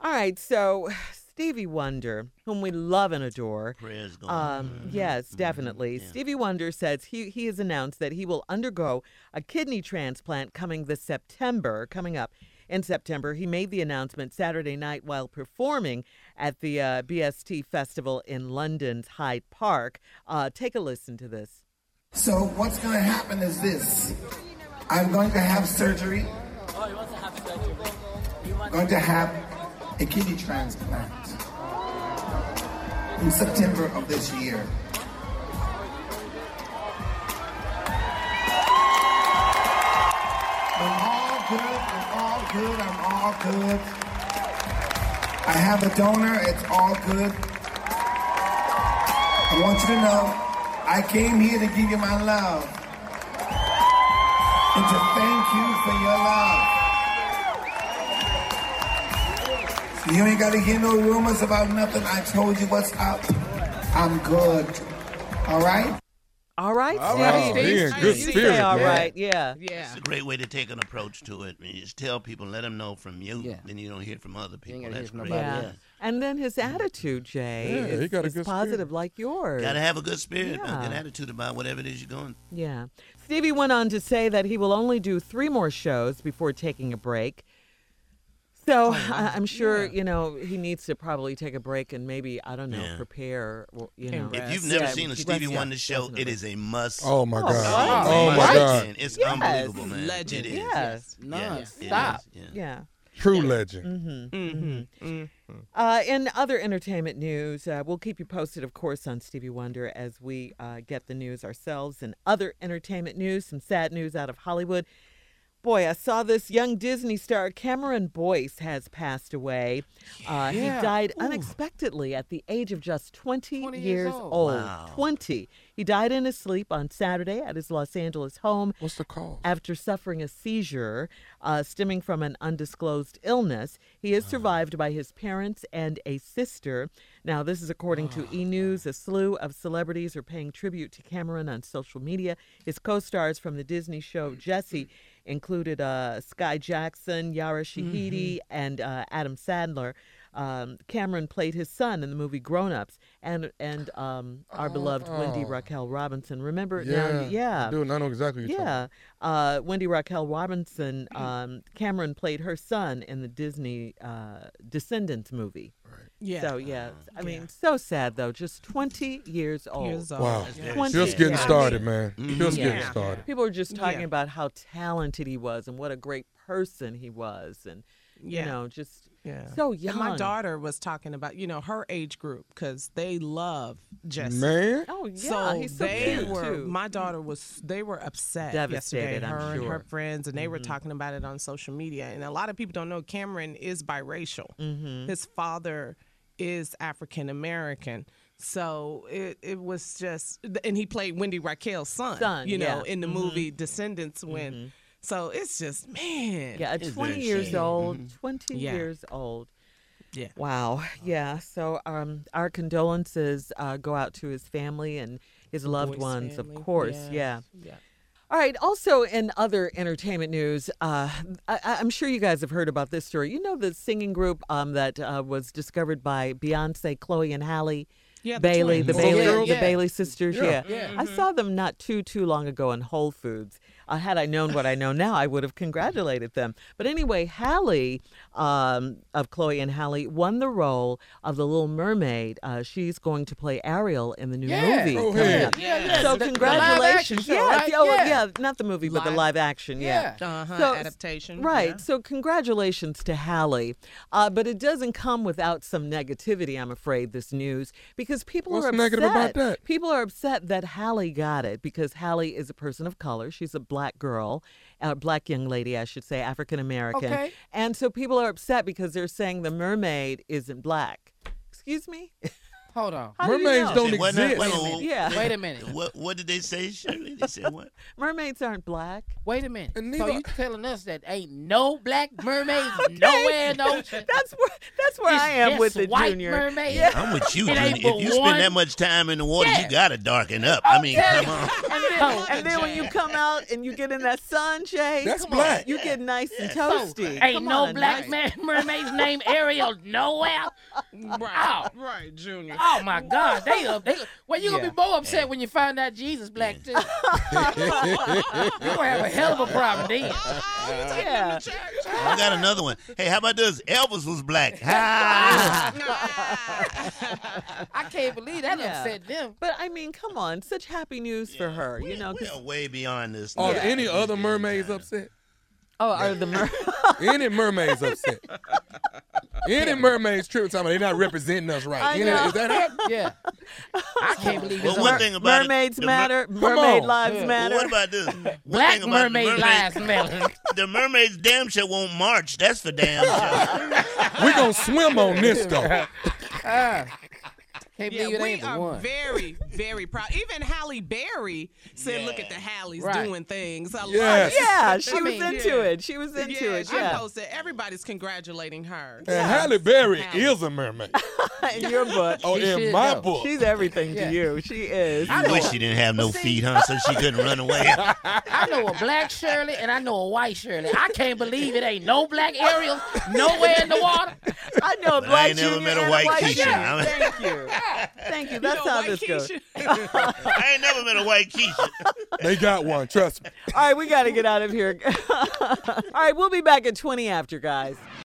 All right, so Stevie Wonder, whom we love and adore. Prayers going on. Yes, definitely. Yeah. Stevie Wonder says he has announced that he will undergo a kidney transplant coming up in September. He made the announcement Saturday night while performing at the BST Festival in London's Hyde Park. Take a listen to this. So what's going to happen is this. I'm going to have surgery. Oh, you want to have surgery? I'm going to have a kidney transplant in September of this year. I'm all good. I have a donor, it's all good. I want you to know, I came here to give you my love and to thank you for your love. You ain't got to hear no rumors about nothing. I told you what's up. I'm good. All right? All right, All Stevie. right, Steve. He in good You spirit, say all man. right, yeah. It's a great way to take an approach to it. You just tell people, let them know from you, then you don't hear from other people. gotta That's hear from great. nobody Yeah. else. And then his attitude, Jay, Yeah, he got a is good positive like yours. Got to have a good spirit, Yeah. a good attitude about whatever it is you're going. Yeah. Stevie went on to say that he will only do 3 more shows before taking a break. So I'm sure, he needs to probably take a break and maybe, I don't know, Yeah. prepare, If you've never seen a Stevie Wonder show, it is a must. Oh, my God. right. Oh, my God. Man, it's Yes. unbelievable, man. Legend. It is. Yes. Non-stop. Yeah. True legend. In other entertainment news, we'll keep you posted, of course, on Stevie Wonder as we get the news ourselves. And other entertainment news, some sad news out of Hollywood. Boy, I saw this young Disney star, Cameron Boyce, has passed away. He died unexpectedly at the age of just 20 years old. Wow. 20. He died in his sleep on Saturday at his Los Angeles home. What's the cause? After suffering a seizure stemming from an undisclosed illness. He is survived by his parents and a sister. Now, this is according to E! News. A slew of celebrities are paying tribute to Cameron on social media. His co-stars from the Disney show Jessie included Sky Jackson, Yara Shahidi, and Adam Sandler. Cameron played his son in the movie Grown Ups, and our beloved Wendy Raquel Robinson. Remember? Yeah. I know exactly what you're talking about. Wendy Raquel Robinson, Cameron played her son in the Disney Descendants movie. Right. Yeah. So, I mean, so sad, though. Just 20 years old. Wow. That's very 20 Just getting years. started, man. Just Yeah. getting started. People were just talking about how talented he was and what a great person he was. And, just so young. And my daughter was talking about, her age group because they love Jesse. Man. Oh, yeah. So he's so they cute, were. too. My daughter they were upset Devastated, yesterday. I'm Her and sure. her friends, and they were talking about it on social media. And a lot of people don't know Cameron is biracial. His father is African American. So it was just, and he played Wendy Raquel's son, in the movie Descendants when. So it's just, man. Yeah, at It's 20 very years sad. old, 20 Yeah. years old. Yeah. Wow. Yeah. So our condolences go out to his family and his loved Boy's ones, family. of course. Yeah. All right. Also, in other entertainment news, I'm sure you guys have heard about this story. You know the singing group that was discovered by Beyonce, Chloe, and Halle Yeah, the Bailey, twins. the Little Bailey, girls? the Bailey sisters. Yeah. I saw them not too long ago in Whole Foods. Had I known what I know now, I would have congratulated them. But anyway, Halle of Chloe and Halle won the role of the Little Mermaid. She's going to play Ariel in the new movie Go coming ahead. up. Yeah. So The congratulations. live action show, right? Yeah, not the movie, but the live action. Yeah. Adaptation. Right. Yeah. So congratulations to Halle. But it doesn't come without some negativity, I'm afraid, this news, because people What's are upset. negative about that? People are upset that Halle got it because Halle is a person of color. She's a black girl, a black young lady, I should say, African American. Okay. And so people are upset because they're saying the mermaid isn't black. Excuse me? Hold on. Mermaids don't Say, what now? exist. Wait a minute. Yeah. Wait a minute. What did they say, Shirley? They said what? Mermaids aren't black. Wait a minute. And So neither- you telling us that ain't no black mermaids nowhere in the ocean? That's where I am It's with just it, white Junior. mermaids? Yeah. I'm with you, It ain't Junior. but If you spend one. that much time in the water, Yeah. you gotta darken up. I mean, come on. And then when you come out and you get in that sunshade, That's come black. on, you get nice and toasty. Ain't Come no on, black nice. mermaids named Ariel nowhere. Right, right, Junior. Oh my God, well, you gonna Yeah. be more upset when you find out Jesus black too. You gonna have a hell of a problem then. Yeah. I got another one. Hey, how about this? Elvis was black. Ha! I can't believe that Yeah. upset them. But I mean, come on, such happy news for her, you know. 'Cause- We're way beyond this. Are now. any other mermaids upset? oh, are the Any mermaids upset? Any mermaids tripping talking about they not representing us right? I Any- know. is that happening? Yeah, I can't believe Well, it's one a thing about mermaids it, the matter, Come mermaid on. lives Yeah. Well, matter. what about this? One black thing about the mermaid lives matter. The mermaids damn sure won't march. That's for damn sure. We gonna swim on this though. Can't Yeah, believe it we ain't the are one. very, very proud. Even Halle Berry said, "Look at the Halleys Right. doing things." I love Yes. it. Yeah, she I was mean, into it. She was into it. I Yeah. posted. Everybody's congratulating her. And Halle Berry Halle. is a mermaid. In your book, Oh, She in should my know. book. she's everything Yeah. to you. She is. I I know, wish she didn't have no feet, huh? So she couldn't run away. I know a black Shirley and I know a white Shirley. I can't believe it ain't no black Ariel nowhere in the water. I know a I black ain't never Junior met a and white Keisha. Keisha. I mean- Thank you. Thank you. That's how White this goes. Keisha. I ain't never met a white Keisha. They got one, trust me. All right, we got to get out of here. All right, we'll be back at 20 after, guys.